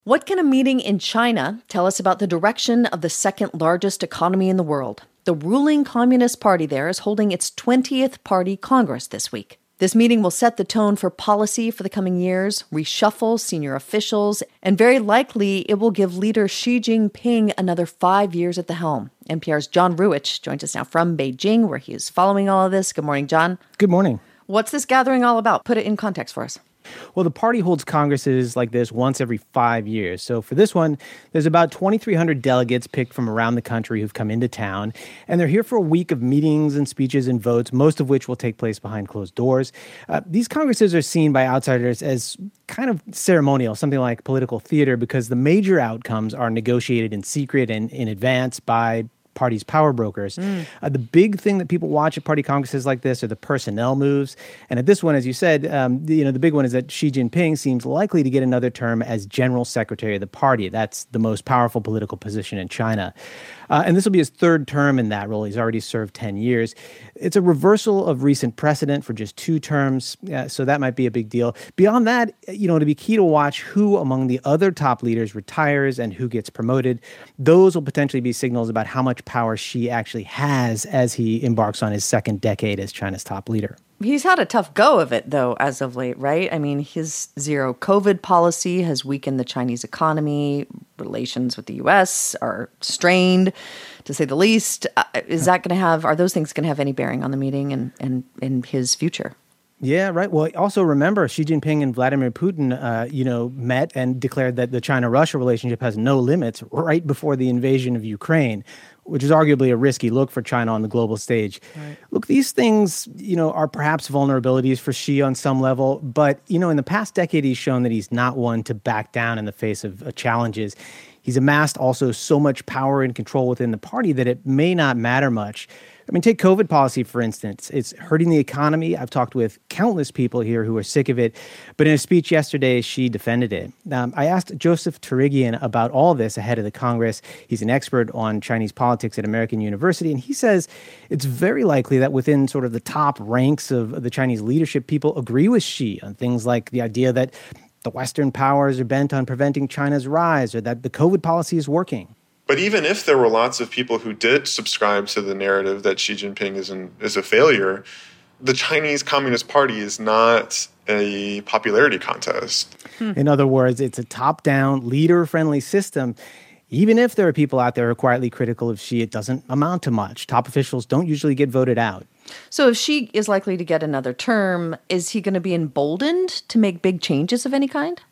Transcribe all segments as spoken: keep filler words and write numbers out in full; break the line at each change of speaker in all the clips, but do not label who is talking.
What can a meeting in China tell us about the direction of the second largest economy in the world? The ruling Communist Party there is holding its twentieth Party Congress this week. This meeting will set the tone for policy for the coming years, reshuffle senior officials, and very likely it will give leader Xi Jinping another five years at the helm. N P R's John Ruwitch joins us now from Beijing, where he is following all of this. Good morning, John.
Good morning.
What's this gathering all about? Put it in context for us.
Well, the party holds congresses like this once every five years. So for this one, there's about twenty-three hundred delegates picked from around the country who've come into town. And they're here for a week of meetings and speeches and votes, most of which will take place behind closed doors. Uh, these congresses are seen by outsiders as kind of ceremonial, something like political theater, because the major outcomes are negotiated in secret and in advance by party's power brokers. Mm. Uh, the big thing that people watch at party congresses like this are the personnel moves. And at this one, as you said, um, the, you know, the big one is that Xi Jinping seems likely to get another term as general secretary of the party. That's the most powerful political position in China. Uh, and this will be his third term in that role. He's already served ten years. It's a reversal of recent precedent for just two terms, uh, so that might be a big deal. Beyond that, you know, it'll be key to watch who among the other top leaders retires and who gets promoted. Those will potentially be signals about how much power Xi actually has as he embarks on his second decade as China's top leader.
He's had a tough go of it, though, as of late, right? I mean, his zero COVID policy has weakened the Chinese economy. Relations with the U S are strained, to say the least. Uh, is that going to have, are those things going to have any bearing on the meeting and, and, and his future?
Yeah, right. Well, also remember, Xi Jinping and Vladimir Putin, uh, you know, met and declared that the China-Russia relationship has no limits right before the invasion of Ukraine, which is arguably a risky look for China on the global stage. Right. Look, these things, you know, are perhaps vulnerabilities for Xi on some level, but, you know, in the past decade, he's shown that he's not one to back down in the face of uh, challenges. He's amassed also so much power and control within the party that it may not matter much. I mean, take COVID policy, for instance. It's hurting the economy. I've talked with countless people here who are sick of it. But in a speech yesterday, Xi defended it. Um, I asked Joseph Turigian about all this ahead of the Congress. He's an expert on Chinese politics at American University. And he says it's very likely that within sort of the top ranks of the Chinese leadership, people agree with Xi on things like the idea that the Western powers are bent on preventing China's rise or that the COVID policy is working.
But even if there were lots of people who did subscribe to the narrative that Xi Jinping is, an, is a failure, the Chinese Communist Party is not a popularity contest.
Hmm. In other words, it's a top-down, leader-friendly system. Even if there are people out there who are quietly critical of Xi, it doesn't amount to much. Top officials don't usually get voted out.
So if Xi is likely to get another term, is he going to be emboldened to make big changes of any kind?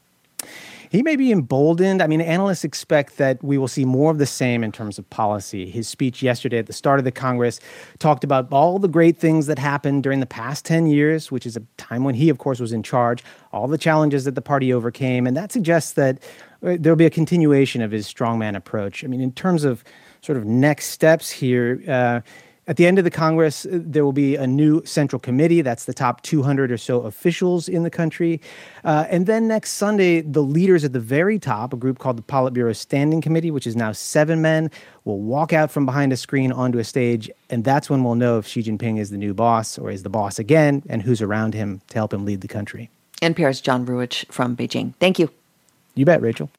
He may be emboldened. I mean, analysts expect that we will see more of the same in terms of policy. His speech yesterday at the start of the Congress talked about all the great things that happened during the past ten years, which is a time when he, of course, was in charge, all the challenges that the party overcame. And that suggests that there'll be a continuation of his strongman approach. I mean, in terms of sort of next steps here, uh, at the end of the Congress, there will be a new central committee. That's the top two hundred or so officials in the country. Uh, and then next Sunday, the leaders at the very top, a group called the Politburo Standing Committee, which is now seven men, will walk out from behind a screen onto a stage. And that's when we'll know if Xi Jinping is the new boss or is the boss again and who's around him to help him lead the country.
N P R's John Ruwitch from Beijing. Thank you.
You bet, Rachel.